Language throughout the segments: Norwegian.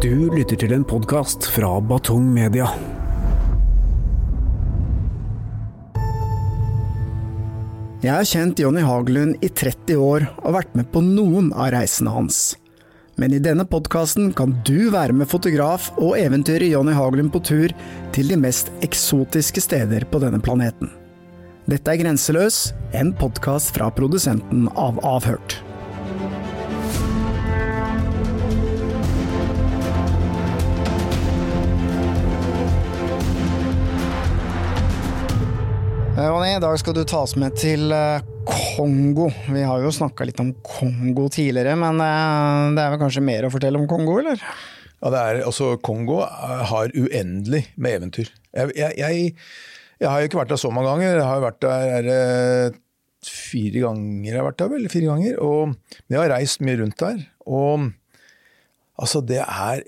Du lytter til en podcast fra Batong Media. Jeg har kjent Johnny Hagelund i 30 år og vært med på noen av reisene hans. Men i denne podcasten kan du være med fotograf og eventyre Johnny Hagelund på tur til de mest eksotiske steder på denne planeten. Dette er Grenseløs, en podcast fra produsenten av Avhørt. Johnny, I dag skal du ta oss med til Kongo. Vi har jo snakket litt om Kongo tidligere, men det er vel kanskje mer å fortelle om Kongo, eller? Ja, altså Kongo har uendelig med eventyr. Jeg har jo ikke vært der så mange ganger. Jeg har vært der 4 ganger. Jeg har vært der vel 4 ganger, og jeg har reist mye rundt der. Og altså, det er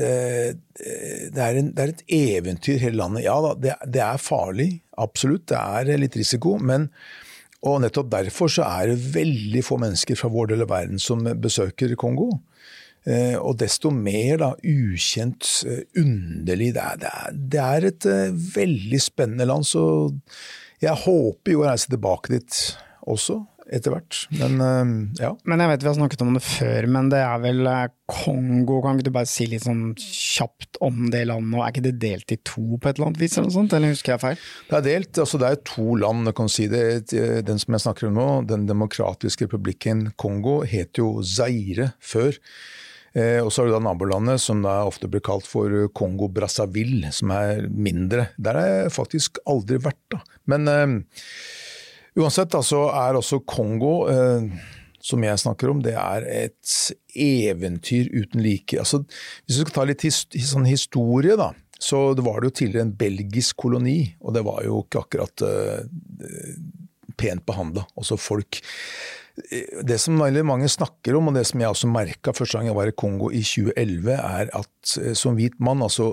et eventyr hele landet. Ja, det er farlig, absolutt. Det er litt risiko, og nettopp derfor så er det veldig få mennesker fra vår del av verden som besøker Kongo. Og desto mer da, ukjent, underlig. Det er et veldig spennende land, så jeg håper jo å reise tilbake dit også, etter hvert. Men ja. Men jeg vet vi har snakket om det før, men det er vel Kongo, kan ikke du bare si litt sånn kjapt om det landet, og er ikke det delt i 2 på et eller annet vis eller noe sånt, eller husker jeg feil? Det er delt, altså det er 2 land, jeg kan si det. Den som jeg snakker om nå, den demokratiske republikken Kongo, heter jo Zaire før. Og så har du da nabolandet som da ofte blir kalt for Kongo-Brazzaville, som er mindre. Der har jeg faktisk aldri vært da. Men uansett da, så er også Kongo, som jeg snakker om, det er et eventyr uten like. Altså, hvis du skal ta litt sånn historie da, så det var det jo tidligere en belgisk koloni, og det var jo ikke akkurat pent behandlet. Altså folk... Det som veldig mange snakker om, og det som jeg også merket første gang jeg var i Kongo i 2011, er at som hvit mann, altså,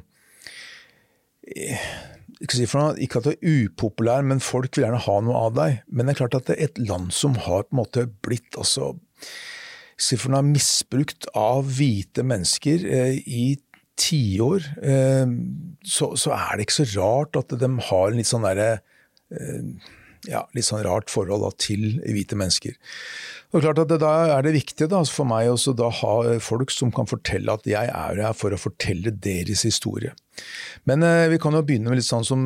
ikke at det er upopulær, men folk vil gjerne ha noe av deg. Men det er klart at det er et land som har på en måte blitt misbrukt av hvite mennesker i 10 år, så er det ikke så rart at de har en litt sånn litt sånn rart forhold da, til hvite mennesker. Og klart at da er det viktig da, for meg også da ha folk som kan fortelle at jeg er her for å fortelle deres historie. Men vi kan jo begynne med litt sånn som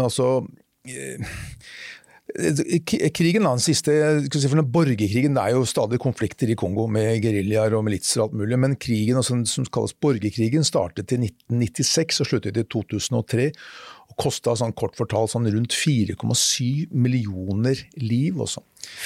krigen, den siste, for borgerkrigen, det er jo stadig konflikter i Kongo med guerrillaer og militser og alt mulig, men krigen som kalles borgerkrigen startet i 1996 og sluttet i 2003, og kostet sånn kort fortalt sånn rundt 4,7 millioner liv også.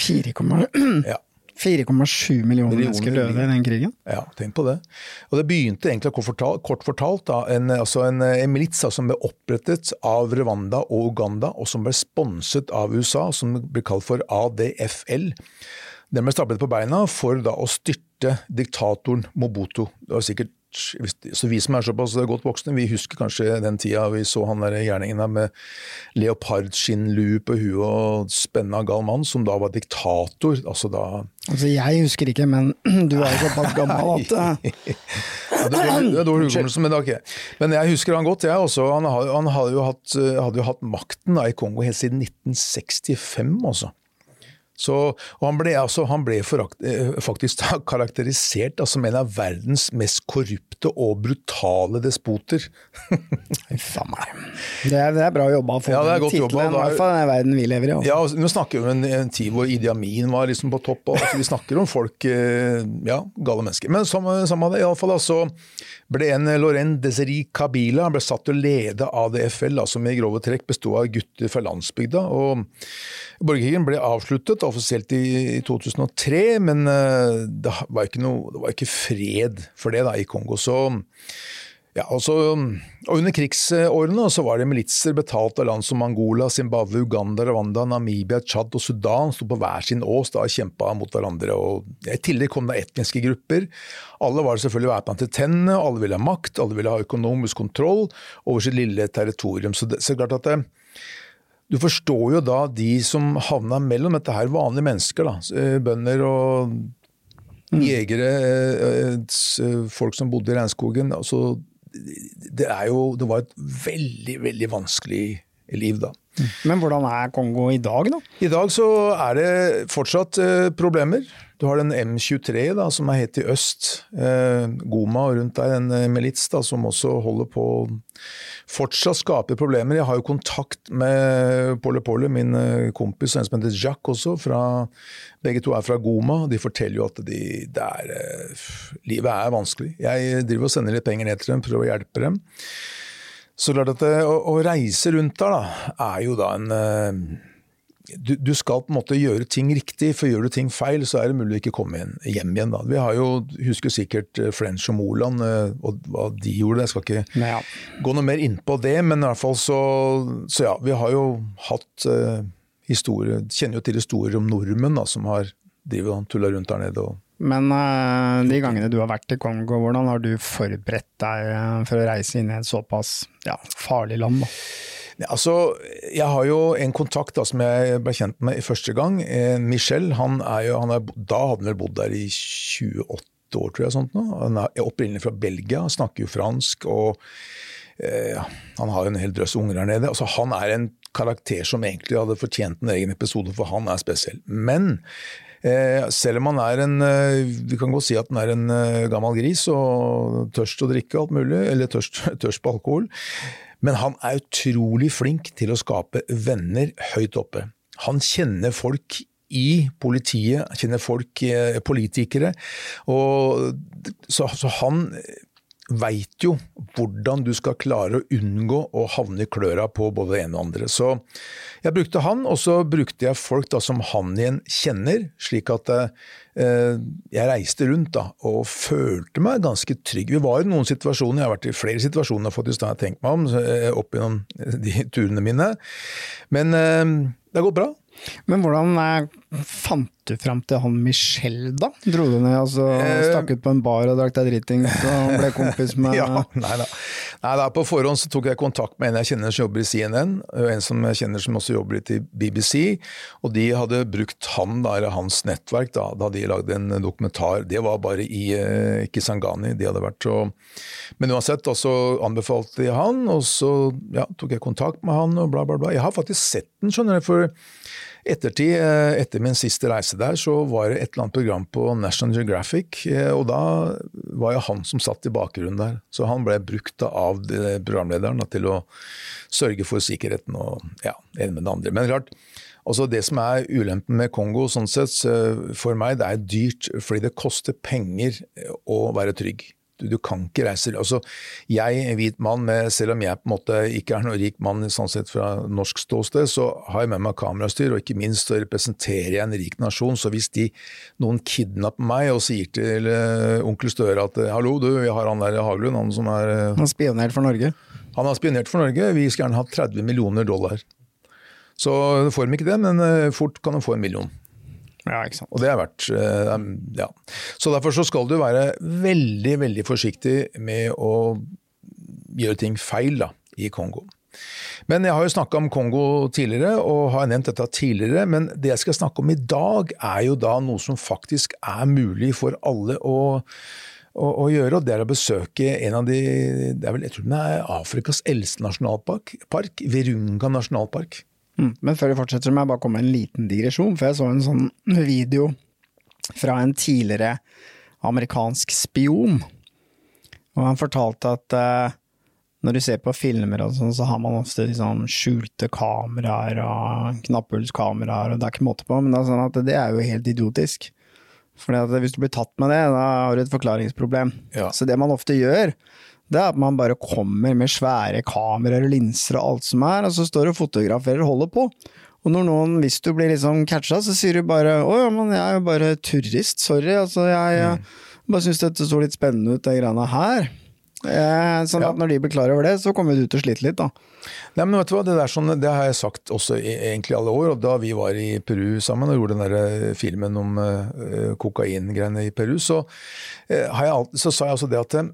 4,7 millioner mennesker døde i den krigen? Ja, tenk på det. Og det begynte egentlig kort fortalt da, en milits som ble opprettet av Rwanda og Uganda, og som ble sponset av USA, som ble kalt for ADFL. Den ble stablet på beina for da å styrte diktatoren Mobutu. Det var sikkert så vi som er såpass godt voksne, vi husker kanskje den tida vi så han der gjerningen med leopardskinnlue på huet og spennende gal mann, som da var diktator. Altså jeg husker ikke, men du er jo såpass gammel at... det er dårlig hukommelse, men ok. Men jeg husker han godt, jeg også. Han hadde jo hatt makten da, i Kongo helt siden 1965 også. Og han ble faktisk karakterisert som en av verdens mest korrupte og brutale despoter. Faen meg. Det er bra jobba for den titlen, i hvert fall den verden vi lever i. Ja, vi snakker om en tid hvor Idi Amin var liksom på topp, og vi snakker om folk, gale mennesker. Men samme det, i alle fall så ble en Laurent Desiré Kabila, han ble satt til å lede ADFL, som i grove trekk bestod av gutter fra landsbygda, og borgerkrigen ble avsluttet offisielt i 2003, men det var ikke fred for det da, i Kongo. Og under krigsårene så var det militser betalt av land som Angola, Zimbabwe, Uganda, Rwanda, Namibia, Chad og Sudan stod på hver sin ås da og kjempet mot hverandre. Og i tillegg kom det etniske grupper. Alle var selvfølgelig væpnet til tennene, alle ville ha makt, alle ville ha økonomisk kontroll over sitt lille territorium. Så det er klart at du forstår jo da de som havnet mellom dette her vanlige mennesker, da, bønder og jegere, folk som bodde i regnskogen. Altså, det var et veldig, veldig vanskelig liv da. Men hvordan Kongo i dag da? I dag så det fortsatt problemer. Du har den M23 da, som helt i øst, Goma og rundt der, en milits da, som også holder på fortsatt skaper problemer. Jeg har jo kontakt med Pole, min kompis, en som heter Jack også, begge to fra Goma. De forteller jo at livet vanskelig. Jeg driver og sender litt penger ned til dem, prøver å hjelpe dem. Så klart at å reise rundt der da, jo da du skal på en måte gjøre ting riktig, for gjør du ting feil, så det mulig å ikke komme hjem igjen da. Vi har jo, husker sikkert French og Moland, og hva de gjorde, jeg skal ikke gå noe mer inn på det, men i hvert fall så ja, vi har jo hatt historie, kjenner jo til historier om nordmenn da, som har drivet og tullet rundt der nede. Men de gangene du har vært i Kongo, hvordan har du forberedt deg for å reise inn i et såpass farlig land da? Altså, jeg har jo en kontakt da, som jeg ble kjent med i første gang, Michel, da hadde han vel bodd der i 28 år, tror jeg, sånt nå. Han opprinnelig fra Belgia, han snakker jo fransk, og han har jo en hel drøss unger der nede. Altså, han en karakter som egentlig hadde fortjent en egen episode, for han spesiell. Men selv om han vi kan godt si at han en gammel gris og tørst å drikke alt mulig, eller tørst på alkohol, men han utrolig flink til å skape venner høyt oppe. Han kjenner folk i politiet, kjenner folk, politikere, og så han vet jo hvordan du skal klare å unngå å havne i kløra på både det ene og andre. Så jeg brukte han, og så brukte jeg folk da, som han igjen kjenner, slik at jeg reiste rundt da, og følte meg ganske trygg. Vi var i noen situasjoner, jeg har vært i flere situasjoner faktisk da jeg tenkt meg om, opp gjennom de turene mine, men det har gått bra. Men hvordan fant du frem til han Michel da? Dro du ned og stakk ut på en bar og drakk deg drittings og ble kompis med... Nei, på forhånd så tok jeg kontakt med en jeg kjenner som jobber i CNN, og en som jeg kjenner som også jobber i BBC, og de hadde brukt han da, eller hans nettverk da de lagde en dokumentar. Det var bare i Kisangani de hadde vært. Men uansett, så anbefalte jeg han, og så tok jeg kontakt med han og bla bla bla. Jeg har faktisk sett den, skjønner du, for etter min siste reise der, så var det et eller annet program på National Geographic, og da var jo han som satt i bakgrunnen der. Så han ble brukt av programlederen til å sørge for sikkerheten og en med det andre. Men klart, altså det som ulempen med Kongo, sånn sett, for meg, det dyrt, fordi det koster penger å være trygg. Du kan ikke reise, altså jeg en hvit mann, selv om jeg på en måte ikke noen rik mann sånn sett fra norsk ståsted, så har jeg med meg kamerastyr, og ikke minst så representerer jeg en rik nasjon, så hvis noen kidnapper meg og sier til onkel Støre at hallo du, vi har han der Haglund, han som Han har spionert for Norge. Han har spionert for Norge, vi skal gjerne ha $30 millioner. Så får de ikke det, men fort kan de få $1 million. Ja, ikke sant. Og det har vært, Så derfor så skal du være veldig, veldig forsiktig med å gjøre ting feil da, i Kongo. Men jeg har jo snakket om Kongo tidligere, og har nevnt dette tidligere, men det jeg skal snakke om i dag jo da noe som faktisk mulig for alle å gjøre, og det å besøke en av jeg tror den Afrikas eldste nasjonalpark, Virunga nasjonalpark. Men før vi fortsetter må jeg bare komme med en liten digresjon, for jeg så en sånn video fra en tidligere amerikansk spion, og han fortalte at når du ser på filmer og sånn, så har man ofte liksom skjulte kameraer og knapphullskameraer, og det ikke måte på, men det sånn at det jo helt idiotisk. Fordi at hvis du blir tatt med det, da har du et forklaringsproblem. Ja. Så det man ofte gjør, det at man bare kommer med svære kameraer og linser og alt som og så står du og fotograferer og holder på. Og når hvis du blir liksom catchet, så sier du bare, men jeg jo bare turist, sorry, altså jeg bare synes dette så litt spennende ut, det greiene her. Sånn at når de blir klar over det, så kommer du ut og slite litt da. Nei, men vet du hva, det har jeg sagt også egentlig alle år, og da vi var i Peru sammen og gjorde den der filmen om kokaingreiene i Peru, så sa jeg altså det at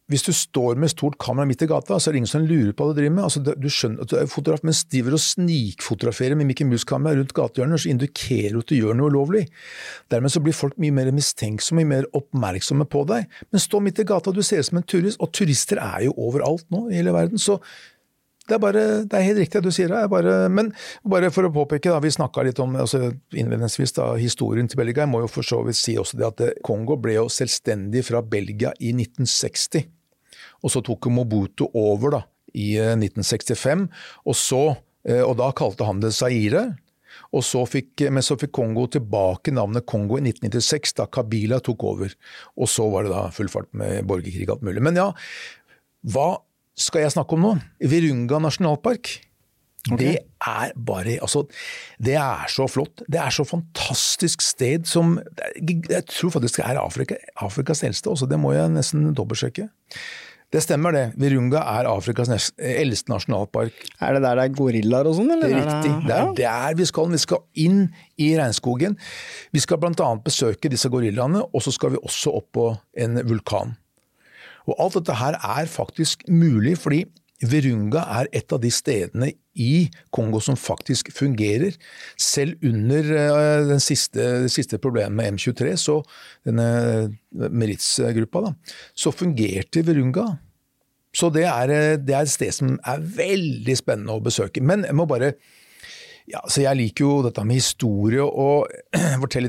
hvis du står med stort kamera midt i gata, så det ingen som lurer på hva du driver med. Altså, du skjønner at du er fotograf, mens de driver og snikfotograferer med Mickey Mouse-kamera rundt gatehjørnet, så indikerer du at du gjør noe ulovlig. Dermed så blir folk mye mer mistenksomme, mye mer oppmerksomme på deg. Men stå midt i gata, du ser ut som en turist, og turister er jo overalt nå i hele verden, så det er helt riktig det du sier. Men bare for å påpeke, da, vi snakket litt om innledningsvis da, historien til Belgia. Jeg må jo for så vidt si også det at Kongo ble jo selvstendig fra Belgia i 1960. Og så tok Mobutu over da, i 1965, og da kalte han det Zaire. Men så fikk Kongo tilbake navnet Kongo i 1996, da Kabila tok over. Og så var det da full fart med borgerkrig og alt mulig. Men ja, hva skal jeg snakke om nå? Virunga nasjonalpark. Okay. Det er så flott. Det er så fantastisk sted som, jeg tror faktisk det er Afrikas eldste også, det må jeg nesten dobbeltsjekke. Det stemmer det. Virunga er Afrikas eldste nasjonalpark. Er det der det er gorillaer og sånn, eller? Det er riktig. Det er der vi skal. Vi skal inn i regnskogen. Vi skal blant annet besøke disse gorillaene, og så skal vi også opp på en vulkan. Og alt dette her er faktisk mulig, fordi Virunga er et av de stedene i Kongo som faktisk fungerer. Selv under det siste problemet med M23, så denne militsgruppa da, så fungerte Virunga. Så det er et sted som er veldig spennende å besøke. Men jeg må bare, så jeg liker jo dette med historie og fortelle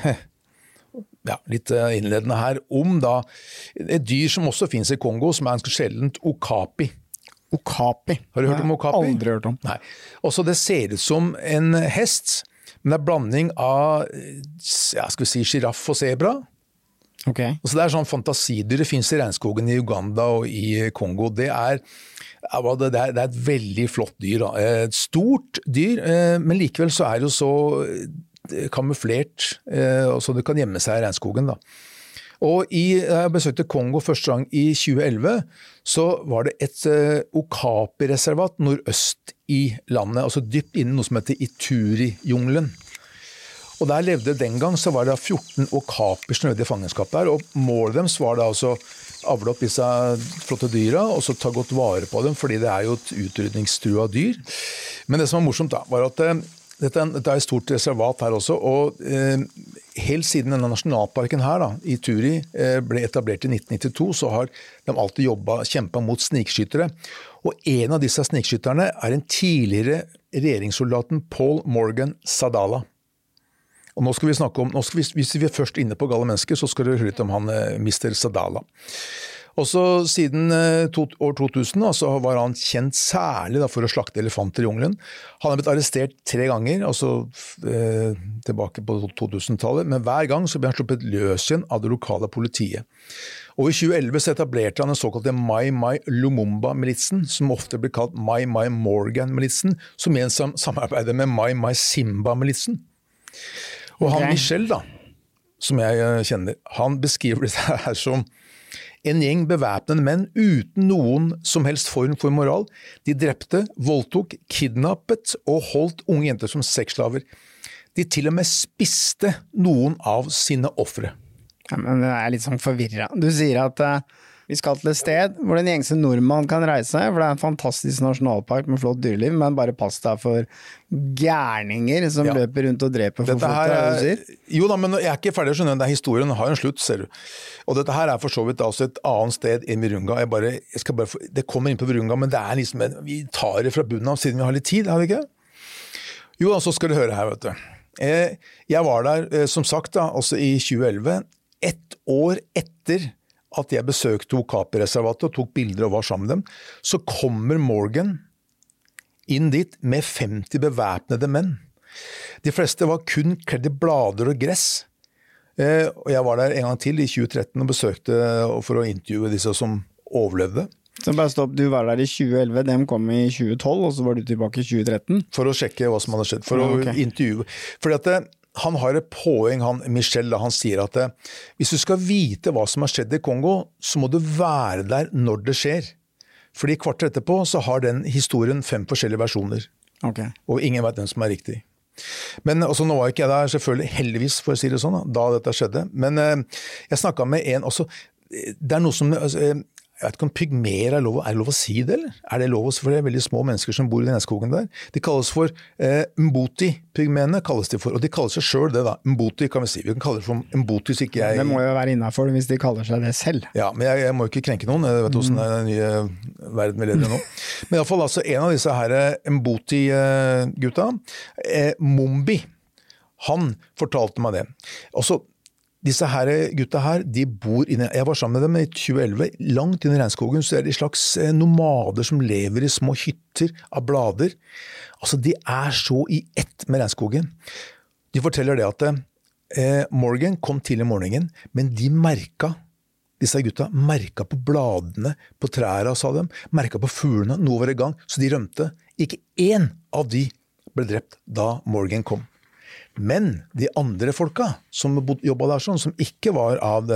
litt innledende her om da et dyr som også finnes i Kongo, som er ganske sjeldent, okapi. Okapi? Har du hørt om okapi? Aldri hørt om. Nei. Også det ser ut som en hest, men det er blanding av, skal vi si, giraff og zebra. Okay. Så det er sånn fantasidyr, det finnes i regnskogen i Uganda og i Kongo. Det er et veldig flott dyr. Da. Et stort dyr, men likevel så er det jo så kamuflert, så det kan gjemme seg i regnskogen. Da. Og da jeg besøkte Kongo første gang i 2011, så var det et okapi-reservat nordøst i landet, altså dypt inne noe som heter Ituri-jungelen. Og der levde den gang, så var det 14 okaper som levde i fangenskap der, og målet deres var da altså avle opp disse flotte dyra, og så ta godt vare på dem, fordi det er jo et utrydningstrua dyr. Men det som var morsomt da, var at dette er et stort reservat her også, og helt siden denne nasjonalparken her da, i Turi ble etablert i 1992, så har de alltid kjempet mot snikskyttere. Og en av disse snikskytterne er en tidligere regjeringssoldaten Paul Morgan Sadala. Og nå skal vi snakke om, hvis vi er først inne på gale mennesker, så skal dere høre litt om han Mr. Sadala. Og så siden år 2000 da, så var han kjent særlig da, for å slakte elefanter i jungelen. Han har blitt arrestert 3 ganger, altså tilbake på 2000-tallet, men hver gang så ble han sluppet løs igjen av det lokale politiet. Og i 2011 så etablerte han den såkalte Mai Mai Lumumba-militsen, som ofte blir kalt Mai Mai Morgan-militsen, som igjen samarbeider med Mai Mai Simba-militsen. Og han Michel da, som jeg kjenner, han beskriver det her som en gjeng bevæpnede menn uten noen som helst form for moral. De drepte, voldtok, kidnappet og holdt unge jenter som sexslaver. De til og med spiste noen av sine ofre. Ja, men det er litt sånn forvirret. Du sier at vi skal til et sted hvor den gjengse nordmann kan reise, for det er en fantastisk nasjonalpark med flott dyreliv, men bare pass deg for gærninger som løper rundt og dreper for folk. Jo da, men jeg er ikke ferdig å skjønne, den historien har en slutt, ser du. Og dette her er for så vidt altså et annet sted enn Virunga. Det kommer inn på Virunga, men det er liksom, vi tar det fra bunnen av siden vi har litt tid, har vi ikke? Jo, så skal du høre her, vet du. Jeg var der, som sagt, da, også i 2011, 1 år etter at jeg besøkte Okapi-reservatet og tok bilder og var sammen med dem, så kommer Morgan inn dit med 50 bevæpnede menn. De fleste var kun kledd i blader og gress. Og jeg var der en gang til i 2013 og besøkte for å intervjue disse som overlevde. Så bare stopp, du var der i 2011, dem kom i 2012, og så var du tilbake i 2013? For å sjekke hva som hadde skjedd, for å intervjue. Fordi at han har et poeng, Michel, han sier at hvis du skal vite hva som har skjedd i Kongo, så må du være der når det skjer. Fordi kvarter etterpå så har den historien 5 forskjellige versjoner. Okay. Og ingen vet hvem som er riktig. Men også, nå var ikke jeg der, selvfølgelig heldigvis for å si det sånn, da dette skjedde. Men jeg snakket med en også, det er noe som jeg vet ikke om pygmer er det lov å si det, eller? Er det lov for det veldig små mennesker som bor i den skogen der? De kalles for Mboti-pygmene, kalles de for, og de kaller seg selv det da, Mboti kan vi si. Vi kan kalle det for Mboti, så ikke jeg... Det må jo være innenfor hvis de kaller seg det selv. Ja, men jeg må ikke krenke noen, jeg vet hvordan det er den nye verden vi leder nå. Men i hvert fall altså, en av disse her Mboti-gutta, Mumbi, han fortalte meg det. Også disse her gutta her, de bor inne, jeg var sammen med dem i 2011, langt inn i regnskogen, så er de slags nomader som lever i små hytter av blader. Altså, de er så i ett med regnskogen. De forteller det at Morgan kom til i morgenen, men disse gutta merket på bladene, på trærne, sa de, merket på fuglene, noe var i gang, så de rømte. Ikke én av de ble drept da Morgan kom. Men de andre folka som jobbet der sånn, som ikke var av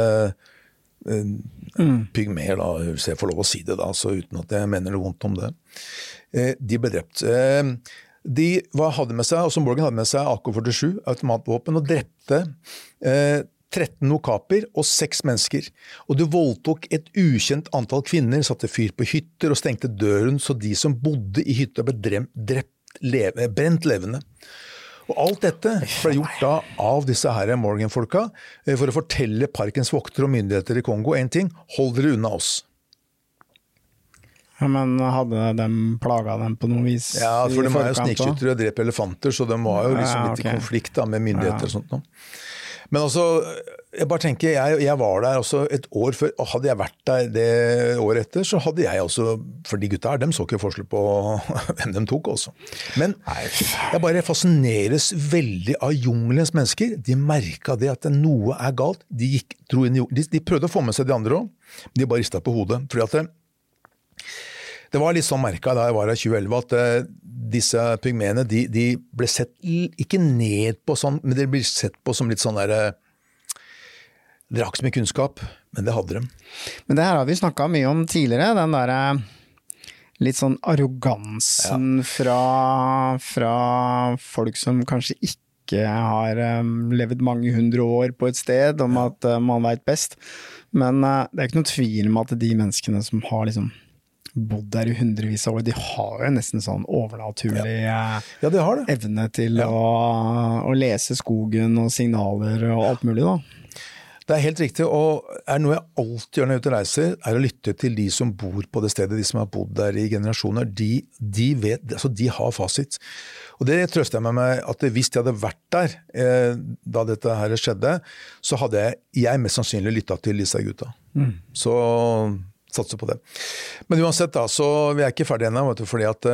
pygmer, da, hvis jeg får lov å si det da, så uten at jeg mener noe vondt om det, de ble drept. De hadde med seg, altså Morgan hadde med seg AK-47, automatvåpen, og drepte 13 okaper og 6 mennesker. Og de voldtok et ukjent antall kvinner, satte fyr på hytter og stengte døren, så de som bodde i hytta ble brent levende. Og alt dette ble gjort da av disse her Morgan-folka for å fortelle parkens voktere og myndigheter i Kongo en ting: hold dere unna oss. Ja, men hadde de plaget dem på noe vis? Ja, for de er jo snikskyttere og dreper elefanter, så de var jo liksom litt i konflikt da, med myndigheter og sånt nå. Men altså, jeg bare tenker, jeg var der også et år før, og hadde jeg vært der det året etter, så hadde jeg også, for de gutta her, de så ikke forskjell på hvem de tok også. Men jeg bare fascineres veldig av jungelens mennesker. De merket det at noe er galt. De prøvde å få med seg de andre også, de bare ristet på hodet, fordi at det var litt sånn merket da jeg var i 2011, at disse pygmene, de ble sett ikke ned på sånn, men de ble sett på som litt sånn der, dere har ikke så mye kunnskap, men det hadde de. Men det her har vi snakket mye om tidligere, den der litt sånn arrogansen fra folk som kanskje ikke har levd mange 100 år på et sted, om at man vet best. Men det er ikke noe tvil om at de menneskene som har liksom bodd der i hundrevis av år, de har jo nesten sånn overnaturlig evne til å lese skogen og signaler og alt mulig da. Det er helt riktig, og noe jeg alltid gjør når jeg ute reiser, er å lytte til de som bor på det stedet, de som har bodd der i generasjoner. De vet, altså de har fasit. Og det trøster jeg meg at hvis de hadde vært der da dette her skjedde, så hadde jeg mest sannsynlig lyttet til disse gutta. Så satser på det. Men uansett da, så vi er ikke ferdige ennå, fordi at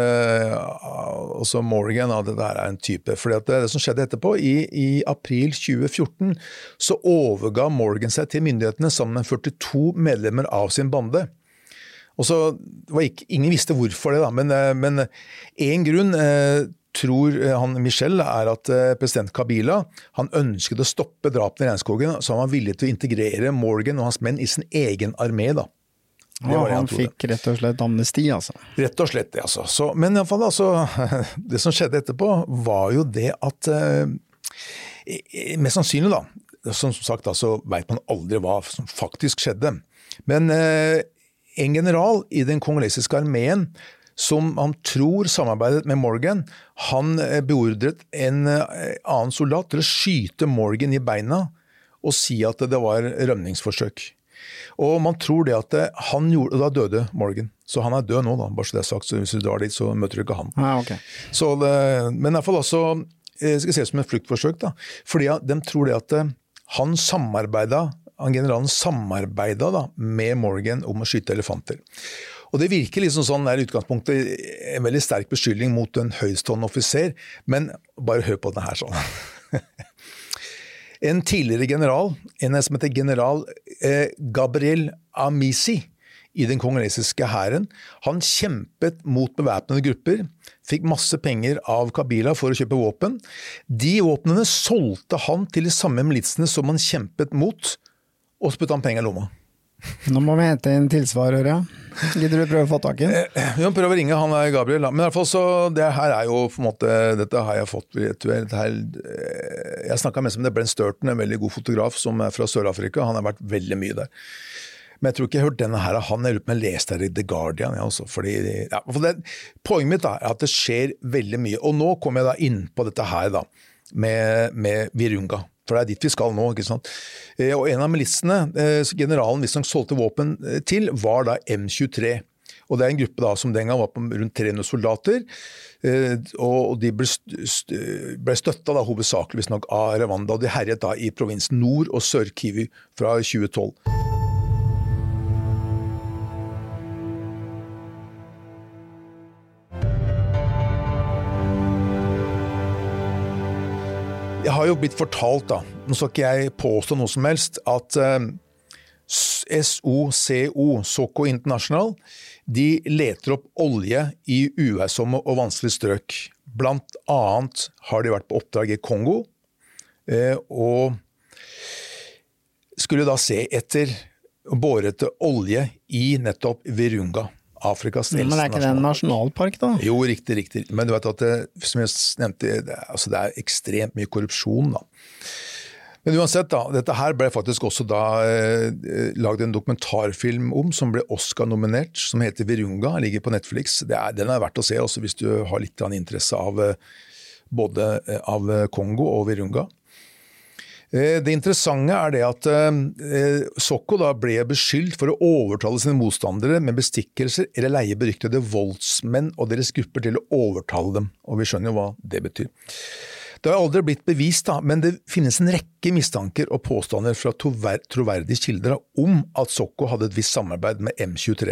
også Morgan, det der en type, fordi at det som skjedde etterpå, i april 2014, så overga Morgan seg til myndighetene sammen med 42 medlemmer av sin bande. Og så, ingen visste hvorfor det da, men en grunn tror han Michel er at president Kabila, han ønsket å stoppe drapene i regnskogen, så han var villig til å integrere Morgan og hans menn i sin egen armé da. Han fikk rett og slett amnesti, altså. Rett og slett, altså. Så, men i hvert fall, altså, det som skjedde etterpå var jo det at, mest sannsynlig da, som sagt da, så vet man aldri hva som faktisk skjedde. Men en general i den kongolesiske armeen, som han tror samarbeidet med Morgan, han beordret en annen soldat til å skyte Morgan i beina og si at det var rømningsforsøk. Og man tror det at han gjorde, og da døde Morgan. Så han er død nå da, bare så det er sagt, så hvis du drar dit så møter du ikke han. Okay. Så men i hvert fall også, skal se som et fluktforsøk da, fordi de tror det at han generalen samarbeidet da, med Morgan om å skyte elefanter. Og det virker liksom sånn der utgangspunktet en veldig sterk beskyldning mot en høystående offiser, men bare hør på den her sånn. En tidligere general, en som heter general Gabriel Amisi i den kongolesiske hæren, han kjempet mot bevæpnede grupper, fikk masse penger av Kabila for å kjøpe våpen. De våpnene solgte han til de samme militsene som han kjempet mot, og spytte han penger i lomma. Nå må vi hente en tilsvarer, ja. Gidder du prøve å få tak i? Vi må prøve å ringe, han er Gabriel. Men i hvert fall så, det her er jo på en måte, dette har jeg fått, jeg snakket mest med Brent Sturton, en veldig god fotograf som er fra Sør-Afrika, han har vært veldig mye der. Men jeg tror ikke jeg har hørt denne her av han, jeg leste her i The Guardian, ja, også, fordi, ja, for poenget mitt da, er at det skjer veldig mye, og nå kommer jeg da inn på dette her da, med Virunga, for det dit vi skal nå, ikke sant? Og en av militsene, generalen hvis han solgte våpen til, var da M23, og det en gruppe da som den gang var på rundt 300 soldater, og de ble støttet da hovedsakeligvis nok av Rwanda, og de herjet da i provinsen Nord- og Sør-Kivu fra 2012. Jeg har jo blitt fortalt da, nå skal ikke jeg påstå noe som helst, at SOCO, Soko International, de leter opp olje i uværsomme og vanskelige strøk. Blant annet har de vært på oppdrag i Kongo, og skulle da se etter, bore etter olje i nettopp Virunga, Afrikas eldste nasjonalpark. Men ikke det en nasjonalpark da? Jo, riktig. Men du vet at som jeg nevnte, det ekstremt mye korrupsjon da. Men uansett da, dette her ble faktisk også da laget en dokumentarfilm om, som ble Oscar-nominert, som heter Virunga, ligger på Netflix. Den verdt å se også hvis du har litt interesse av både av Kongo og Virunga. Det interessante det at Soko da ble beskyldt for å overtale sine motstandere med bestikkelser eller leie beryktede voldsmenn og deres grupper til å overtale dem, og vi skjønner jo hva det betyr. Det har aldri blitt bevist, da, men det finnes en rekke mistanker og påstander fra troverdige kilder om at Soko hadde et visst samarbeid med M23.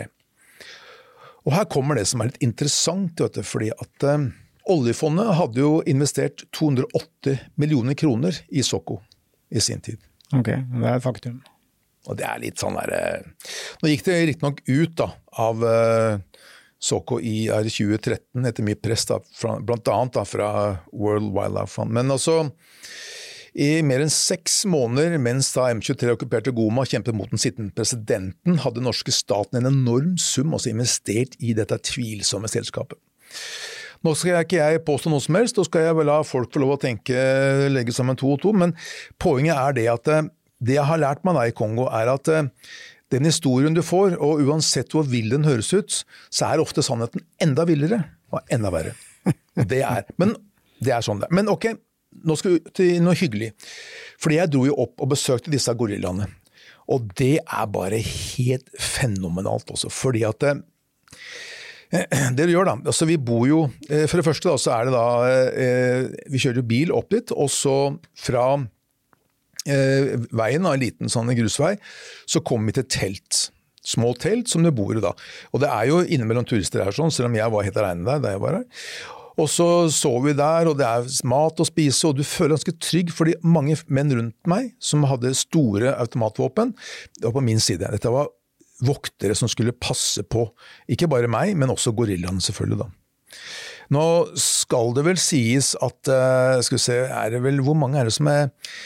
Og her kommer det som litt interessant, vet du, fordi at oljefondet hadde jo investert 208 millioner kroner i Soko i sin tid. Ok, det et faktum. Og det litt sånn der... Nå gikk det riktig nok ut da, av... Soko i 2013 etter mye press, da, blant annet da, fra World Wildlife Fund. Men altså, i mer enn 6 måneder, mens da M23 okkuperte Goma og kjempet mot den sittende presidenten, hadde norske staten en enorm sum også investert i dette tvilsomme selskapet. Nå skal ikke jeg påstå noe som helst, og skal jeg vel la folk få lov å tenke, legge sammen 2 og 2, men poenget det at det jeg har lært meg da i Kongo at den historien du får, og uansett hvor vill den høres ut, så ofte sannheten enda villere og enda verre. Men det sånn det. Men ok, nå skal vi til noe hyggelig. Fordi jeg dro jo opp og besøkte disse gorillaene. Og det bare helt fenomenalt også, fordi at det du gjør da, altså vi bor jo, for det første da, så det da, vi kjører jo bil opp dit, og så fra veien, en liten sånn grusvei, så kommer vi til telt. Små telt som det bor i da. Og det jo innimellom turister her sånn, selv om jeg var helt alene der da jeg var her. Og så vi der, og det mat å spise, og du føler ganske trygg, fordi mange menn rundt meg, som hadde store automatvåpen, det var på min side. Dette var voktere som skulle passe på, ikke bare meg, men også gorillaene selvfølgelig da. Nå skal det vel sies at, skal vi se, det vel, hvor mange det som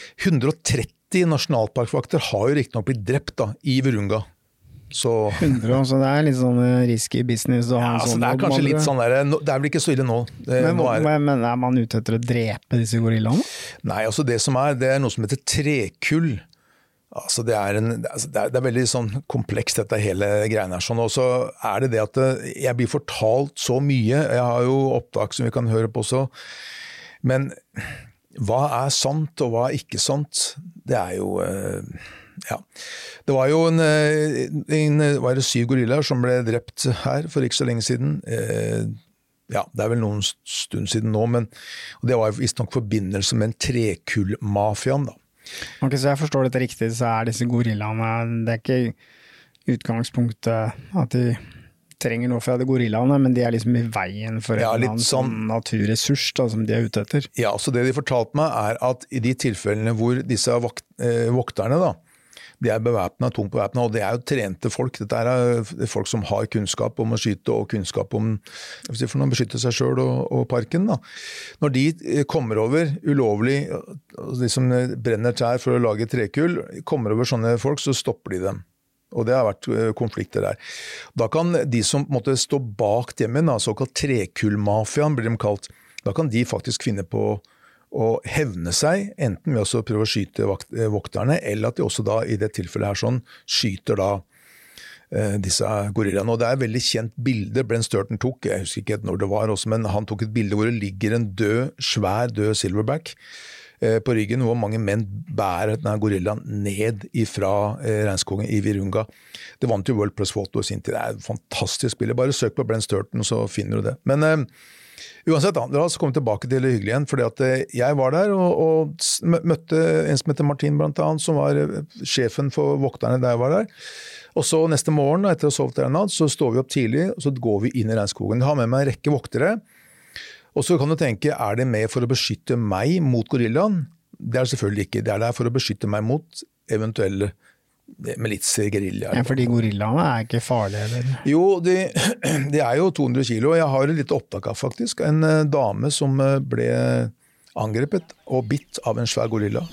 130 nasjonalparkvakter har jo riktig nok blitt drept da, i Virunga. Så 100, så det litt sånn risky business å ha en sånn. Det kanskje litt sånn der, det vel ikke så ille nå. Men man ute etter å drepe disse gorillaene? Nei, altså det som det noe som heter trekull. Altså det det veldig sånn komplekst dette hele greiene her sånn, og så det at jeg blir fortalt så mye, jeg har jo opptak som vi kan høre på også, men hva sant og hva ikke sant, det jo, ja, det var jo var det 7 gorillaer som ble drept her for ikke så lenge siden, ja, det vel noen stund siden nå, men og det var visst nok forbindelse med en trekullmafiaen da. Ok, så jeg forstår dette riktig, så disse gorillaene, det ikke utgangspunktet at de trenger noe fra de gorillaene, men de liksom i veien for en sånn naturressurs da, som de ute etter. Ja, så det de fortalte meg at i de tilfellene hvor disse vokterne da, de bevæpnet, tungt bevæpnet, og det jo trente folk. Dette folk som har kunnskap om å skyte og kunnskap om for å beskytte seg selv og parken. Da. Når de kommer over ulovlig, de som brenner trær for å lage trekull, kommer over sånne folk, så stopper de dem. Og det har vært konflikter der. Da kan de som måtte stå bak hjemmen, såkalt trekullmafiaen blir de kalt, da kan de faktisk finne på å hevne seg, enten ved å prøve å skyte vokterne, eller at de også da i det tilfellet her sånn, skyter da disse gorillaene. Og det et veldig kjent bilde Brent Sturton tok, jeg husker ikke når det var også, men han tok et bilde hvor det ligger en svær død silverback på ryggen, hvor mange menn bærer denne gorillaen ned ifra regnskogen i Virunga. Det vant jo World Press Photo i sin tid. Det et fantastisk bilde. Bare søk på Brent Sturton, så finner du det. Men uansett, la oss komme tilbake til det hyggelige igjen, fordi at jeg var der og møtte en som heter Martin blant annet, som var sjefen for vokterne der jeg var der. Og så neste morgen, etter å ha sovet der en natt, så står vi opp tidlig, og så går vi inn i regnskogen. Jeg har med meg en rekke voktere, og så kan du tenke, det med for å beskytte meg mot gorillaen? Det det selvfølgelig ikke. Det der for å beskytte meg mot eventuelle militser, geriljaer. Ja, fordi gorillaene ikke farlige, eller? Jo, de jo 200 kilo. Jeg har et lite opptak av faktisk. En dame som ble angrepet og bitt av en svær gorilla.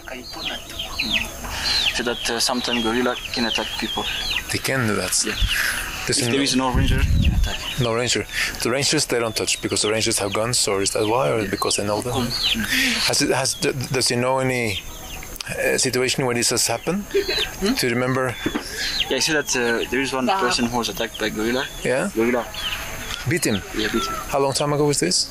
So that sometimes gorilla can attack people. They can do that? Yeah. If there is no ranger, can attack. No ranger. The rangers, they don't touch because the rangers have guns, or is that why, or because they know them? Does he know any situation where this has happened? Do you remember? Yeah, I see that there is one person who was attacked by gorilla. Yeah? Gorilla. Beat him? Yeah, beat him. How long time ago was this?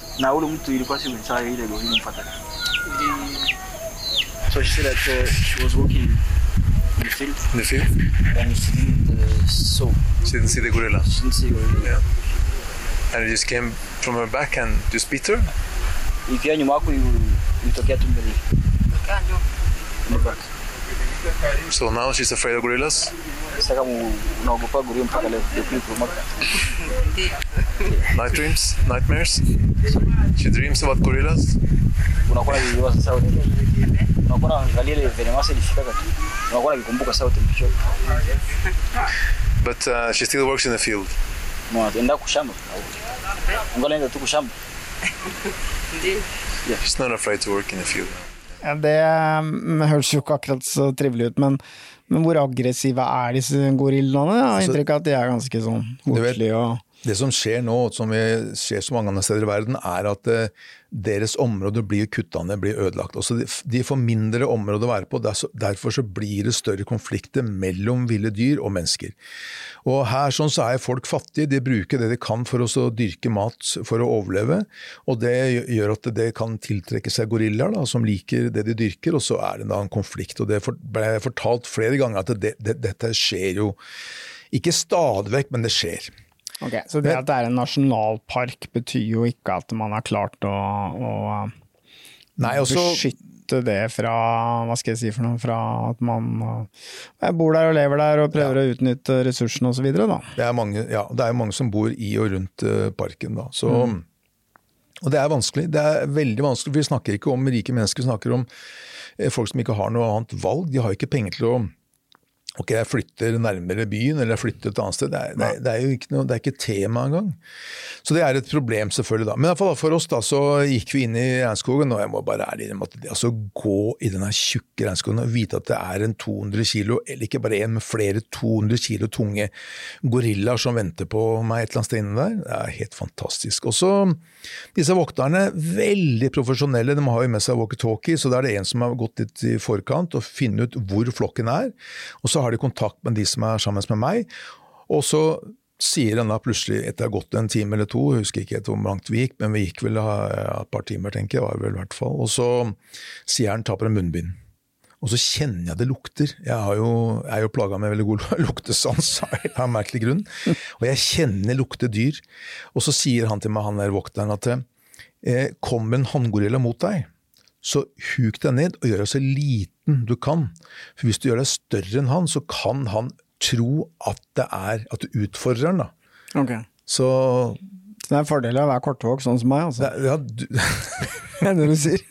So she said that she was walking in the field. In the field? And she didn't She didn't see the gorilla? She didn't see gorilla. Yeah. And it just came from her back and just beat her? Ikiwa nyuma yako ilitokea tu mbele. In the back. So now she's afraid of gorillas? Sasa kama unaogopa gorilla mpaka leo Night dreams? Nightmares? She dreams about gorillas? Unakuwa unajua sasa wote. Unakuwa unaangalia ile venomous ilifika tu. Unakuwa unakumbuka sasa wote mpicho. But she still works in the field? No, enda kushamba. Ngolenga tu kushamba. Yeah. She's not afraid to work in the field. Ja, det høres jo ikke akkurat så trivelig ut, men hvor aggressive disse gorillaene? Jeg har inntrykk av at de ganske sånn hortlige og... Det som skjer nå, som vi ser så mange andre steder i verden, at deres områder blir kuttet ned, blir ødelagt. Altså de får mindre områder å være på, derfor så blir det større konflikter mellom ville dyr og mennesker. Og her sånn så folk fattige, de bruker det de kan for å dyrke mat for å overleve, og det gjør at det kan tiltrekke seg gorillaer da, som liker det de dyrker, og så det da en konflikt. Og det ble fortalt flere ganger at dette skjer jo, ikke stadig vekk, men det skjer. Ok, så det at det en nasjonalpark betyr jo ikke at man har klart å beskytte det fra, hva skal jeg si for noe, fra at man bor der og lever der og prøver å utnytte ressursene og så videre da. Det jo mange som bor i og rundt parken da, så, og det vanskelig, det veldig vanskelig, for vi snakker ikke om rike mennesker, vi snakker om folk som ikke har noe annet valg, de har ikke penger til å ok, jeg flytter nærmere byen, eller jeg flytter et annet sted. Det jo ikke noe, det ikke tema engang. Så det et problem selvfølgelig da. Men i hvert fall for oss da, så gikk vi inn i regnskogen, og jeg må bare ærlig om at altså, gå i denne tjukke regnskogen og vite at det en 200 kilo, eller ikke bare en, men flere 200 kilo tunge gorillaer som venter på meg et eller annet sted inne der. Det helt fantastisk. Og så, disse vokterne, veldig profesjonelle, de har jo med seg walkie-talkie, så det det en som har gått litt i forkant og finne ut hvor flokken og så har de kontakt med de som sammen med meg, og så sier han da plutselig, etter å ha gått en time eller to, jeg husker ikke hvor langt vi gikk, men vi gikk vel et par timer, tenker jeg, var vel i hvert fall, og så sier han, ta på en munnbind. Og så kjenner jeg det lukter. Jeg jo plaget med veldig god luktesans av merkelig grunn, og jeg kjenner lukte dyr. Og så sier han til meg, han vokteren, at kommer en hanngorilla mot deg, så huk deg ned og gjør deg så liten du kan. For hvis du gjør deg større enn han, så kan han tro at det at du utfordrer han da. Ok. Så det en fordel å være kortvåk sånn som meg, altså. Ja, Det det du sier.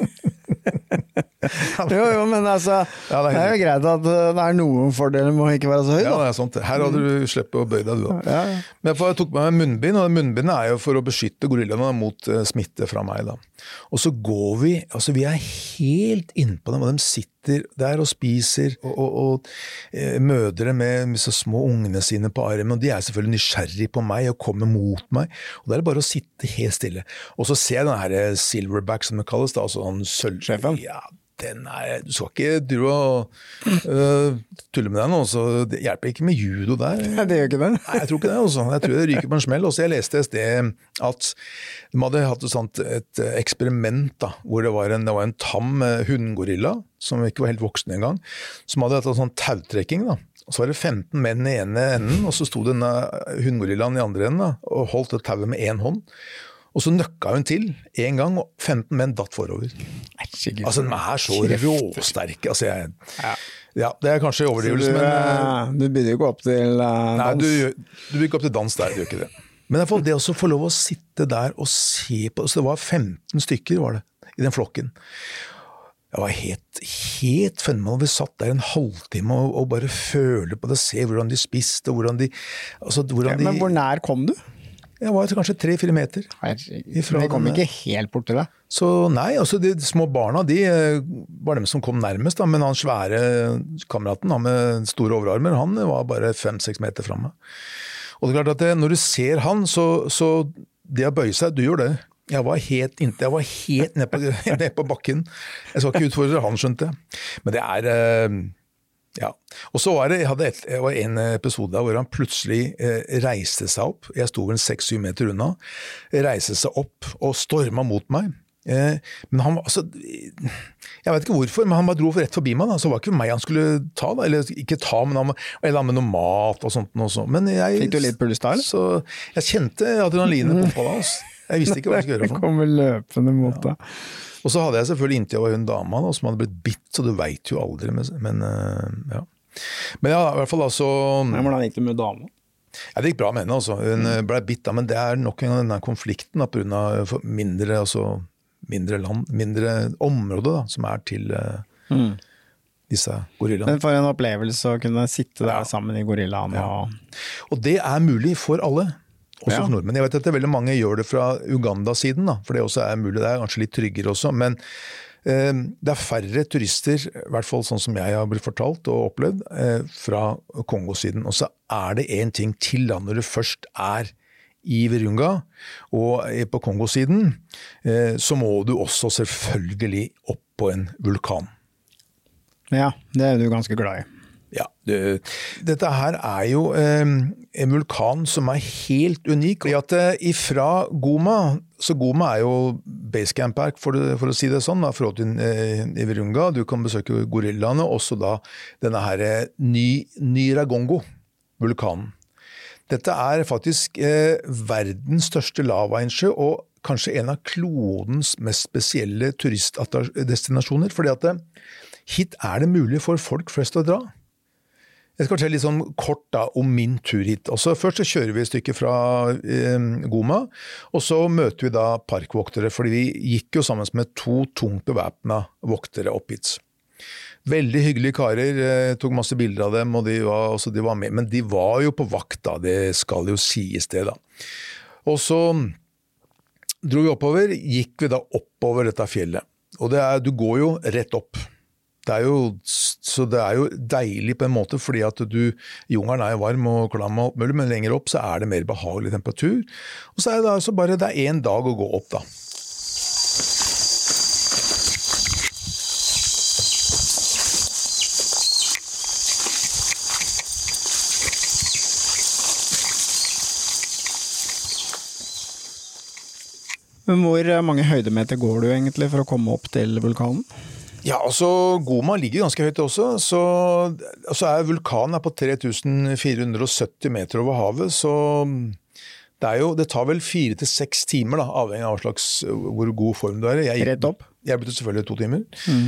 Jo, men altså, det jo greit at det noen fordeler med å ikke være så høy da. Ja, det sant. Her hadde du sleppet å bøye deg du da. Ja. Men jeg tok med meg munnbind, og munnbindet jo for å beskytte gorillaene mot smitte fra meg da. Og så går vi, altså vi helt inne på dem, og de sitter sitter der og spiser, og mødre med så små ungene sine på armen, og de selvfølgelig nysgjerrig på meg og kommer mot meg, og det bare å sitte helt stille. Og så ser jeg den her silverback som det kalles, da, altså han sølvsjefen. Ja, du skal ikke du og tulle med deg nå, så det hjelper ikke med judo der. Nei, det gjør ikke det. Nei, jeg tror ikke det også. Jeg tror det ryker på en smell. Også jeg leste et sted at de hadde hatt et eksperiment da, hvor det var en tam hundgorilla, som ikke var helt voksen engang, som hadde hatt en sånn tautrekking da. Og så var det 15 menn i ene enden, og så stod denne hundgorillaen i andre enden da, og holdt det tauet med en hånd. Og så nøkka hun til en gang, og 15 menn datt forover. Altså, de så råsterke. Altså, ja, det kanskje overdrivelse, men... Du bygger jo ikke opp til dans. Nei, du bygger ikke opp til dans der, du gjør ikke det. Men det å få lov å sitte der og se på, så det var 15 stykker var det, i den flokken. Det var helt fenomenalt. Vi satt der en halvtime og bare følte på det, se hvordan de spiste, hvordan de... Men hvor nær kom du? Jeg var kanskje 3-4 meter. Men de kom ikke helt bort til deg? Så nei, altså de små barna, de var dem som kom nærmest, da, men han svære kameraten han med store overarmer, han var bare 5-6 meter fremme. Og det er klart at når du ser han, så det å bøye seg, du gjør det. Jeg var helt ned på bakken. Jeg skal ikke utfordre han, skjønte jeg. Men det ja, og så var det var en episode der hvor han plutselig reiste seg opp, jeg sto vel 6-7 meter unna, reiste seg opp og stormet mot meg, men han altså, jeg vet ikke hvorfor, men han bare dro rett forbi meg da, så var det ikke meg han skulle ta da, eller ikke ta, men han var med noe mat og sånt også. Men fikk du litt puls da, eller? Så jeg kjente adrenalinet på da, altså. Jeg visste ikke hva jeg skulle gjøre for noe. Det kommer løpende mot deg. Og så hadde jeg selvfølgelig inntil jeg var hun dama da, som hadde blitt bitt, så du vet jo aldri, men ja. Men ja, i hvert fall altså... Men hvordan gikk det med dama? Ja, det gikk bra med henne altså. Hun ble bitt da, men det nok en gang denne konflikten da, på grunn av mindre land, mindre område da, som til disse gorillaene. Men for en opplevelse å kunne sitte der sammen i gorillaen. Og det mulig for alle. Også for nordmenn. Jeg vet at veldig mange gjør det fra Uganda-siden, da, for det også mulig, det kanskje litt tryggere også, men det færre turister, i hvert fall sånn som jeg har blitt fortalt og opplevd, fra Kongo-siden. Og så det en ting til da, når du først i Virunga og på Kongo-siden, så må du også selvfølgelig opp på en vulkan. Ja, det du ganske glad i. Ja, dette her jo en vulkan som helt unik, og at ifra Goma, så Goma jo basecamp her, for å si det sånn, da, forhold til i Virunga, du kan besøke gorillaene, også da denne her Nyiragongo-vulkanen. Dette faktisk verdens største lavainsjø, og kanskje en av klodens mest spesielle turistdestinasjoner, fordi at hit det mulig for folk flest å dra. Jeg skal fortelle litt sånn kort da, om min tur hit. Også, først så kjører vi et stykke fra Goma, og så møter vi da parkvoktere, fordi vi gikk jo sammen med 2 tungt bevæpna voktere opp hit. Veldig hyggelige karer, tok masse bilder av dem, og de var med, men de var jo på vakt da, det skal jo sies det da. Og så dro vi oppover, gikk vi da oppover dette fjellet, og du går jo rett opp. Så det jo deilig på en måte, fordi at jungelen varm og klam og alt mulig, men lenger opp så det mer behagelig temperatur. Og så det altså bare, det en dag å gå opp da. Men hvor mange høydemeter går du egentlig for å komme opp til vulkanen? Ja, altså Goma ligger ganske høyt også, så vulkanen på 3470 meter over havet, så det tar vel 4 til 6 timer da, avhengig av hvor god form du Rett opp? Jeg brukte selvfølgelig 2 timer.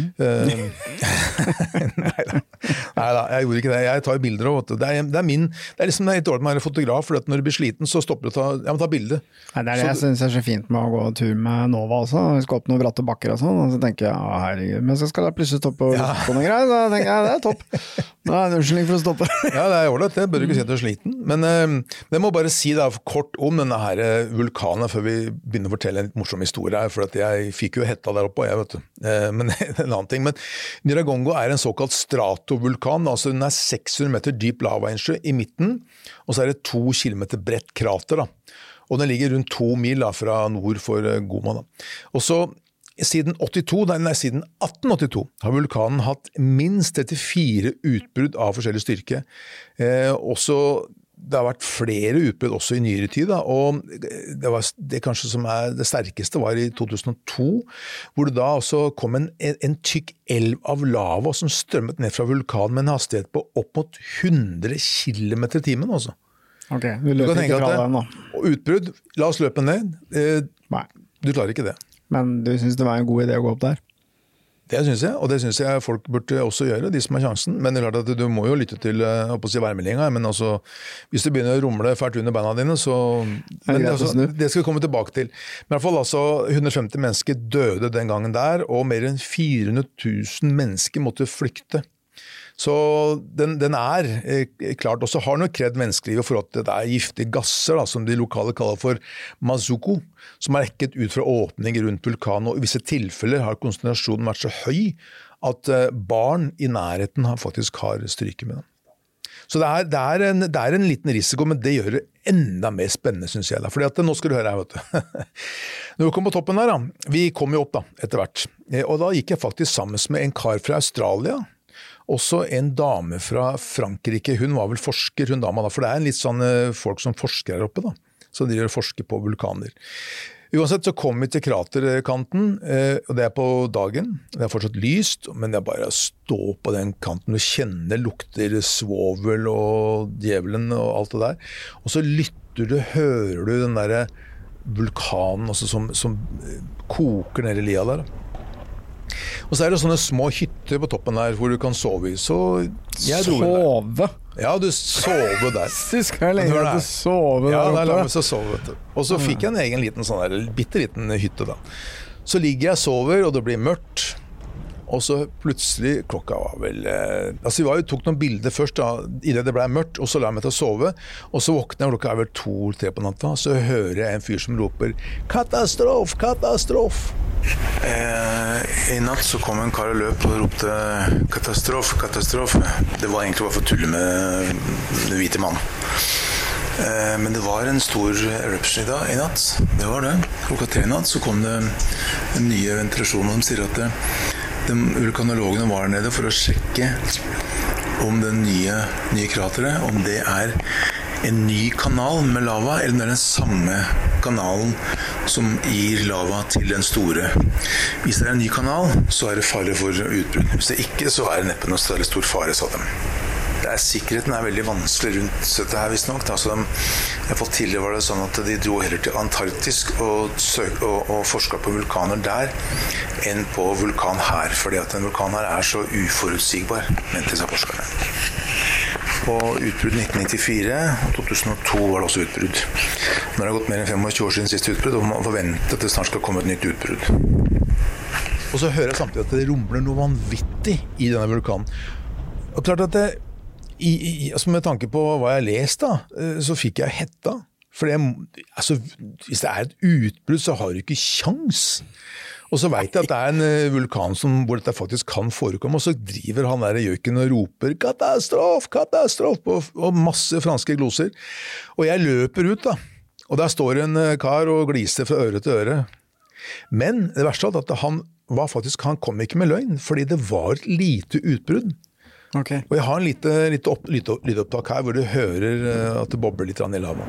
Neida, jeg gjorde ikke det. Jeg tar bilder av det. Det liksom et dårlig med å være fotograf, for når du blir sliten, så stopper du å ta bilder. Det det jeg synes så fint med å gå tur med Nova også. Vi skal opp noen bratte bakker og sånn, og så tenker jeg, herregud, men så skal jeg plutselig stoppe på noen greier, så tenker jeg, det topp. Det en unnskyldning for å stoppe. Ja, det ålreit, det bør du ikke si at du sliten. Men jeg må bare si da, kort om denne her vulkanen, før vi begynner å fortelle en litt morsom historie her, for at jeg fikk jo hetta der oppe, på, jeg vet du. Men det er en annen ting. Men Nyiragongo er en såkalt stratovulkan, altså den er 600 meter dyp lavainsjø i midten, og så er det 2 kilometer bredt krater da. Og den ligger rundt 2 mil da, fra nord for Goma da. Og så siden 1882 har vulkanen hatt minst 34 utbrudd av forskjellig styrke. Også det har vært flere utbrudd også i nyere tid, da, og det kanskje som er det sterkeste var i 2002, hvor det da også kom en tykk elv av lava som strømmet ned fra vulkanen med en hastighet på opp mot 100 km i timen. Altså. Ok, du løper ikke fra den da. Utbrudd, la oss løpe ned. Nei. Du klarer ikke det. Men du synes det var en god idé å gå opp der? Det synes jeg, og det synes jeg folk burde også gjøre, de som har sjansen. Men det er klart at du må jo lytte til værmeldinga, men altså, hvis du begynner å rumle fælt under beina dine, så... Men det skal vi komme tilbake til. Men i hvert fall altså, 150 mennesker døde den gangen der, og mer enn 400 000 mennesker måtte flykte. Så den er klart også har noe kredd menneskelivet for at det er giftige gasser da, som de lokale kaller for mazuko, som er ekket ut fra åpninger rundt vulkanen, og i visse tilfeller har konsentrasjonen vært så høy at barn i nærheten faktisk har stryket med dem. Så det er en liten risiko, men det gjør det enda mer spennende, synes jeg. Da. Fordi at, nå skal du høre her, vet du. Når vi kom på toppen der, da, vi kom jo opp da, etter hvert, og da gikk jeg faktisk sammen med en kar fra Australia, også en dame fra Frankrike, hun var vel forsker, hun dama da, for det er en litt sånn folk som forsker her oppe da, som driver og forsker på vulkaner. Uansett så kom vi til kraterkanten, og det er på dagen, det er fortsatt lyst, men det er bare å stå på den kanten og kjenne lukter svovel og djevelen og alt det der, og så hører du den der vulkanen altså, som koker ned i lia der. Og så er det sånne små hytter på toppen der hvor du kan sove i. Så jeg dro sove? Ja, du sover der. Sist kan jeg lenge at du sover der oppe. Ja, der så sove, vet du. Og så fikk jeg en egen liten sånn der, bitteliten hytte da. Så ligger jeg og sover, og det blir mørkt. Og så plutselig, klokka var vel... Altså vi tok noen bilder først da, i det ble mørkt, og så la jeg meg til å sove. Og så våkner jeg, klokka er vel 2-3 på natta, så hører jeg en fyr som roper «Katastrof! Katastrof!» I natt så kom en kar og løp og ropte «Katastrof! Katastrof!» Det var egentlig bare for å tulle med den hvite mannen. Men det var en stor eruption i natt. Det var det. Klokka 3 i natt så kom det en ny ventilasjon, og de sier at de vulkanologene var nede for å sjekke om det nye krateret, om det er en ny kanal med lava, eller om det er den samme kanalen som gir lava til den store. Hvis det er en ny kanal, så er det fare for utbrudd. Hvis det ikke, så er det neppe noe særlig stor fare, sa de. Sikkerheten er veldig vanskelig rundt dette her, visst nok. Altså, I hvert fall tidligere var det sånn at de dro heller til Antarktis og forsket på vulkaner der enn på vulkan her, fordi at en vulkan her er så uforutsigbar, mente seg forskerne. Og utbrudd 1994 og 2002 var det også utbrudd. Nå har det gått mer enn 25 år siden siste utbrudd, og man forventer at det snart skal komme et nytt utbrudd. Og så hører jeg samtidig at det rumler noe vanvittig i denne vulkanen. Og klart at altså med tanke på hva jeg leste da, så fikk jeg hetta. For altså, hvis det er et utbrudd, så har du ikke sjans. Og så vet jeg at det er en vulkan hvor dette faktisk kan forekomme, og så driver han der i gjøken og roper «Katastrof! Katastrof!» og masse franske gloser. Og jeg løper ut da, og der står en kar og gliser fra øre til øre. Men det verste er at han kom ikke med løgn, fordi det var et lite utbrudd. Okay. Og jeg har en lite lydopptak her, hvor du hører at det bobler litt i lava.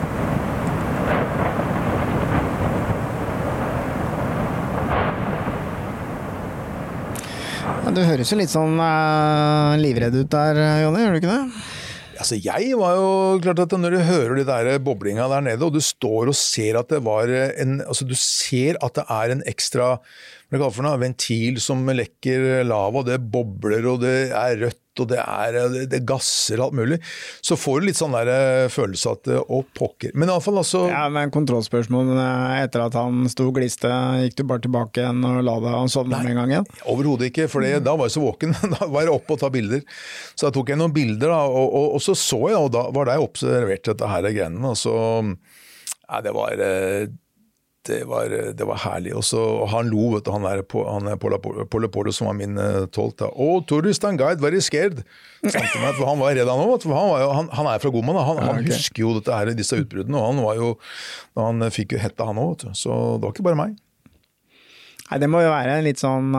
Du høres jo litt sånn livredd ut der, Jonny, gjør du ikke det? Altså, jeg var jo klart at når du hører de der boblinga der nede, og du står og ser at det var du ser at det er en ekstra, hva det kaller for noe, ventil som lekker lava, og det bobler, og det er rødt, og det gasser, alt mulig, så får du litt sånn der følelse at, å pokker. Men i alle fall altså... Ja, men kontrollspørsmål, etter at han stod og gliste, gikk du bare tilbake igjen og la det, han sovnet med en gang igjen? Overhodet ikke, for da var jeg så våken, da var jeg oppe og ta bilder. Så da tok jeg noen bilder, da, og så jeg, og da var det jeg observert dette her greiene, og så, ja, det det var herlig. Og han lo, vet du, han er Polo som var min tolk. Tourist and guide, very scared. For han var redd han også, for han er fra Goma, han husker jo disse utbruddene, og han fikk jo hetta han også, så det var ikke bare meg. Nei, det må jo være en litt sånn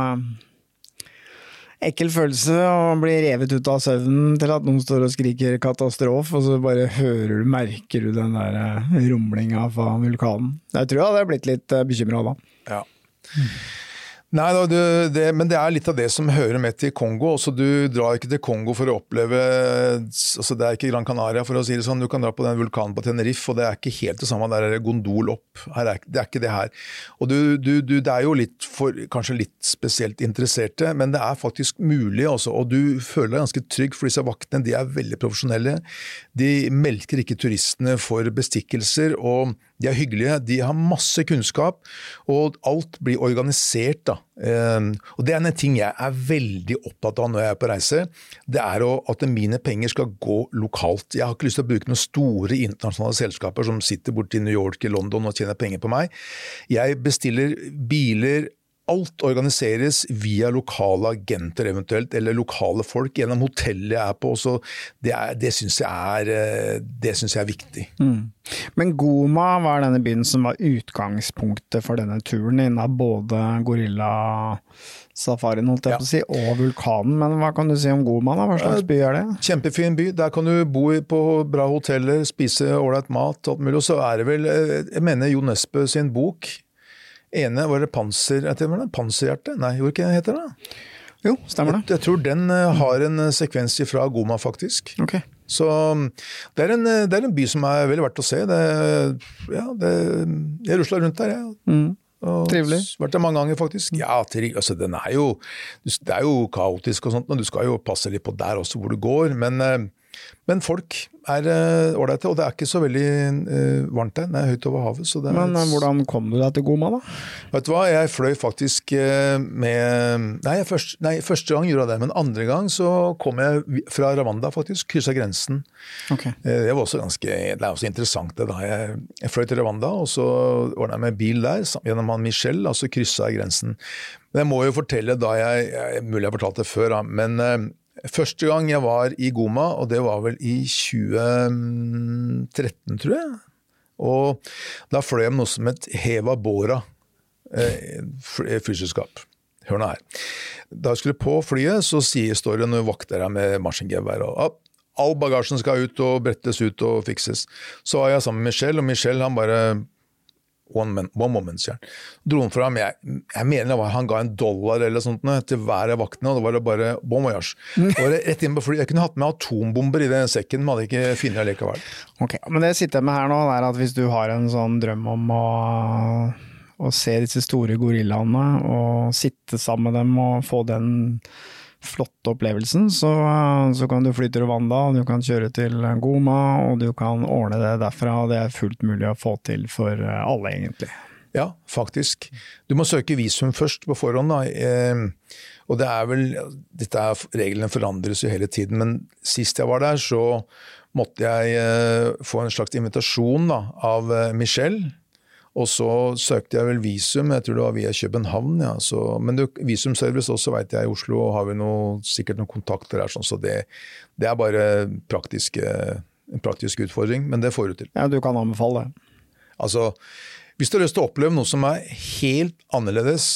ekkel følelse å bli revet ut av søvnen til at noen står og skriker katastrof, og så bare merker du den der rumlinga fra vulkanen. Jeg tror jeg hadde blitt litt bekymret da. Ja. Nei, men det er litt av det som hører med til Kongo. Også du drar ikke til Kongo for å oppleve, altså det er ikke Gran Canaria for å si det sånn, du kan dra på den vulkanen på Tenerife, og det er ikke helt det samme, der er det gondol opp, det er ikke det her. Og det er jo kanskje litt spesielt interesserte, men det er faktisk mulig også, og du føler deg ganske trygg, for disse vaktene, de er veldig profesjonelle, de melker ikke turistene for bestikkelser, og de er hyggelige, de har masse kunnskap, og alt blir organisert da. Og det er en ting jeg er veldig opptatt av når jeg er på reise, det er at mine penger skal gå lokalt. Jeg har ikke lyst til å bruke noen store internasjonale selskaper som sitter borte i New York i London og tjener penger på meg. Jeg bestiller biler, alt organiseres via lokale agenter eventuelt, eller lokale folk gjennom hotellet jeg er på, så det synes jeg er viktig. Men Goma var denne byen som var utgangspunktet for denne turen innan både gorilla-safarien, holdt jeg på å si, og vulkanen, men hva kan du si om Goma da? Hva slags by er det? Kjempefin by, der kan du bo på bra hoteller, spise ordentlig mat, alt mulig, og så er det vel, jeg mener Jo Nesbø sin bok, ene var det Panserhjerte? Nei, hvor ikke heter det? Jo, stemmer det. Jeg tror den har en sekvens fra Goma faktisk. Ok. Så det er en by som er veldig verdt å se. Jeg ruslet rundt der, Trivelig. Vært der mange ganger faktisk. Ja, altså det er jo kaotisk og sånt, men du skal jo passe litt på der også hvor du går, men folk er ordentlig, og det er ikke så veldig varmt der, det er høyt over havet. Så men hvordan kom du deg til Goma da? Vet du hva, jeg fløy faktisk første gang gjorde jeg det, men andre gang så kom jeg fra Rwanda faktisk, krysset grensen. Okay. Det var også det er også interessant det da. Jeg fløy til Rwanda, og så ordnet jeg med bil der, gjennom han Michel, og så krysset jeg grensen. Men jeg må jo fortelle da, mulig jeg har fortalt det før, men første gang jeg var i Goma, og det var vel i 2013, tror jeg, og da fløy jeg med noe som het Heva Bora flyselskap. Hør nå her. Da jeg skulle på flyet, så står det noen vakter her med marsjengevær, og all bagasjen skal ut og brettes ut og fikses. Så var jeg sammen med Michel, og Michel han bare one moment, sier han. Dro han fra ham, jeg mener han ga $1 eller sånt til hver av vaktene, og det var det bare bon voyage. Det var rett inn på fly. Jeg kunne hatt med atombomber i den sekken, men hadde ikke funnet det likevel. Ok, men det sitter jeg med her nå, er at hvis du har en sånn drøm om å se disse store gorillaene, og sitte sammen med dem og få den flotte opplevelsen, så kan du fly til Rwanda, og du kan kjøre til Goma, og du kan ordne det derfra, og det er fullt mulig å få til for alle egentlig. Ja, faktisk. Du må søke visum først på forhånd da, og det er vel, reglene forandres jo hele tiden, men sist jeg var der så måtte jeg få en slags invitasjon da, av Michel, og så søkte jeg vel visum, jeg tror det var via København, ja, men visumservice også vet jeg i Oslo, har vi sikkert noen kontakter her, så det er bare en praktisk utfordring, men det får du til. Ja, du kan anbefale det. Altså, hvis du har lyst til å oppleve noe som er helt annerledes,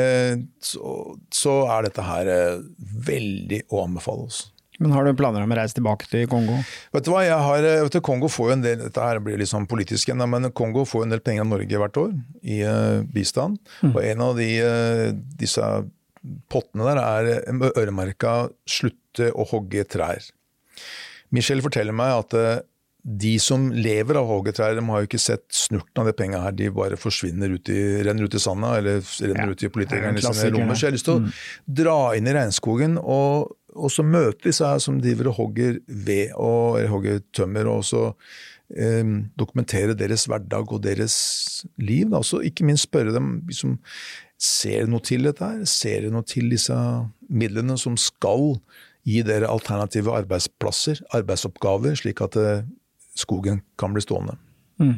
så er dette her veldig å anbefale oss. Men har du planer om å reise tilbake til Kongo? Vet du hva, Kongo får jo en del, dette her blir litt sånn politisk igjen, men Kongo får en del penger av Norge hvert år i bistand, og en av disse pottene der er øremerket slutte å hogge trær. Michel forteller meg at de som lever av å hogge trær, de har jo ikke sett snurten av det penget her, de bare forsvinner renner ut i sanda, eller renner ut i politikerne sine lommer. Så jeg har lyst til å dra inn i regnskogen, og så møte disse her som driver og hogger ved, eller hogger tømmer, og så dokumentere deres hverdag og deres liv. Altså, ikke minst spørre dem, liksom, ser det noe til dette her? Ser det noe til disse midlene som skal gi dere alternative arbeidsplasser, arbeidsoppgaver, slik at skogen kan bli stående?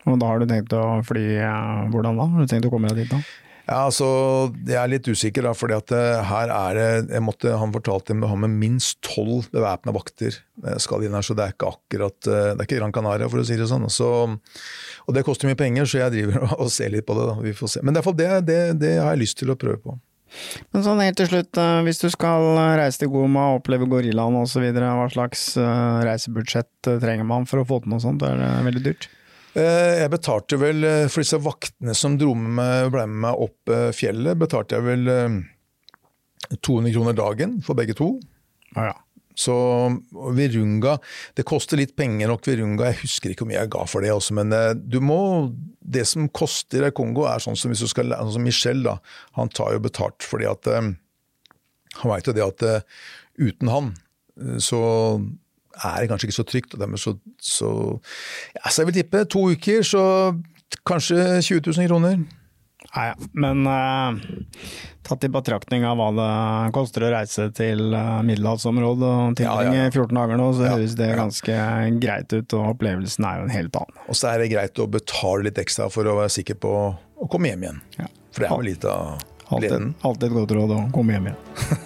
Og da har du tenkt å fly, hvordan da? Har du tenkt å komme deg dit da? Ja, altså, jeg litt usikker da, fordi at her det, han fortalte å ha med minst 12 bevæpnede vakter skal inn her, så det ikke akkurat, det ikke Gran Canaria for å si det sånn. Og det koster mye penger, så jeg driver og ser litt på det da, vi får se. Men i hvert fall det har jeg lyst til å prøve på. Men sånn helt til slutt, hvis du skal reise til Goma og oppleve gorillaen og så videre, hva slags reisebudsjett trenger man for å få til noe sånt? Det veldig dyrt? Jeg betalte vel, for disse vaktene som ble med meg opp fjellet, betalte jeg vel 200 kroner dagen for begge to. Ja. Så Virunga, det koster litt penger nok Virunga, jeg husker ikke hvor mye jeg ga for det også, men det som koster i Kongo sånn som hvis du skal, sånn som Michel da, han tar jo betalt fordi at, han vet jo det at uten han, så det kanskje ikke så trygt, og dermed så jeg vil tippe 2 uker, så kanskje 20 000 kroner. Ja, men tatt i betraktning av hva det koster å reise til middelhavsområdet og tilbringe 14 dager nå, så høres det ganske greit ut, og opplevelsen jo en helt annen. Og så det greit å betale litt ekstra for å være sikker på å komme hjem igjen. Ja. For det vel litt av gleden. Alltid et godt råd å komme hjem igjen.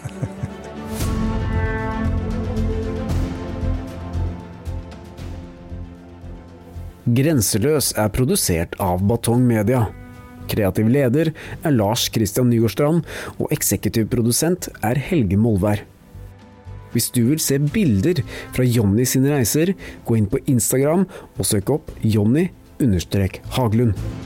Grenseløs produsert av Batong Media. Kreativ leder Lars Christian Nygårdstrand, og eksekutiv produsent Helge Molvær. Hvis du vil se bilder fra Jonny sine reiser, gå inn på Instagram og søk opp Jonny_Haglund.